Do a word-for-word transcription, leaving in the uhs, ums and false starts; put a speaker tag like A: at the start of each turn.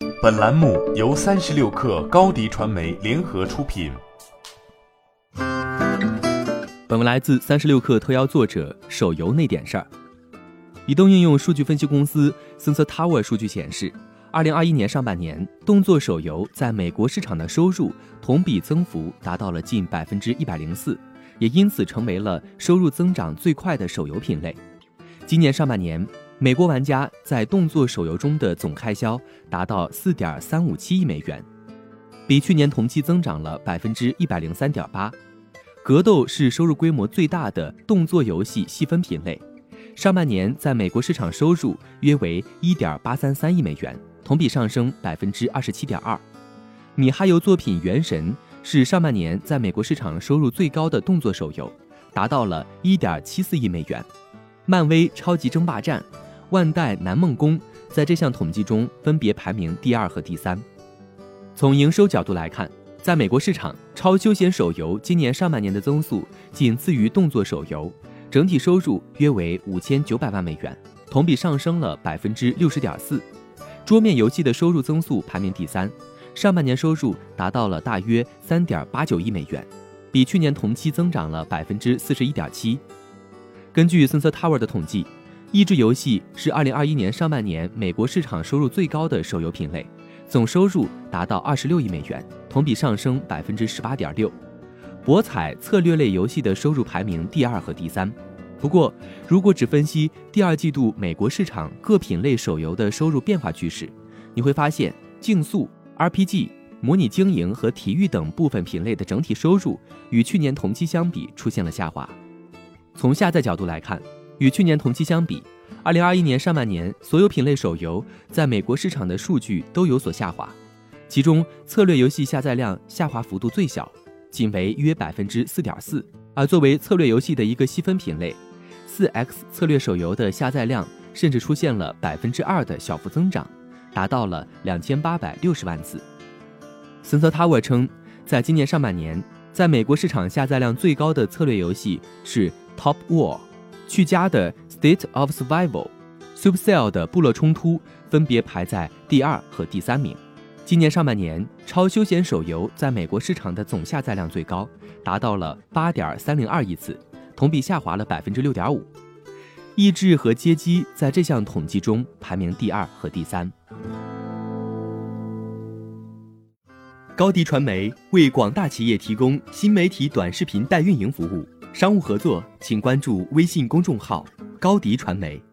A: 本栏目由三十六氪高迪传媒联合出品。
B: 本文来自三十六氪特邀作者手游那点事儿。移动应用数据分析公司 Sensor Tower 数据显示，二零二一年上半年，动作手游在美国市场的收入同比增幅达到了近 百分之一百零四， 也因此成为了收入增长最快的手游品类。今年上半年，美国玩家在动作手游中的总开销达到 四点三五七亿美元，比去年同期增长了 百分之一百零三点八。格斗是收入规模最大的动作游戏细分品类，上半年在美国市场收入约为 一点八三三亿美元，同比上升 百分之二十七点二。米哈游作品《原神》是上半年在美国市场收入最高的动作手游，达到了 一点七四亿美元。漫威超级争霸战、万代南梦宫在这项统计中分别排名第二和第三。从营收角度来看，在美国市场，超休闲手游今年上半年的增速仅次于动作手游，整体收入约为五千九百万美元，同比上升了 百分之六十点四。桌面游戏的收入增速排名第三，上半年收入达到了大约 三点八九亿美元，比去年同期增长了 百分之四十一点七。根据 Sensor Tower 的统计，益智游戏是二零二一年上半年美国市场收入最高的手游品类，总收入达到二十六亿美元，同比上升 百分之十八点六。博彩策略类游戏的收入排名第二和第三。不过，如果只分析第二季度美国市场各品类手游的收入变化趋势，你会发现竞速、R P G、模拟经营和体育等部分品类的整体收入与去年同期相比出现了下滑。从下载角度来看，与去年同期相比，二零二一年上半年所有品类手游在美国市场的数据都有所下滑，其中策略游戏下载量下滑幅度最小，仅为约 百分之四点四， 而作为策略游戏的一个细分品类， 四 X 策略手游的下载量甚至出现了 百分之二 的小幅增长，达到了两千八百六十万次。 Sensor Tower 称，在今年上半年，在美国市场下载量最高的策略游戏是 Top War， 趣家的 State of Survival、Supercell 的部落冲突分别排在第二和第三名。今年上半年，超休闲手游在美国市场的总下载量最高，达到了 八点三零二亿次，同比下滑了 百分之六点五。益智和街机在这项统计中排名第二和第三。高迪传媒为广大企业提供新媒体短视频代运营服务，商务合作请关注微信公众号高迪传媒。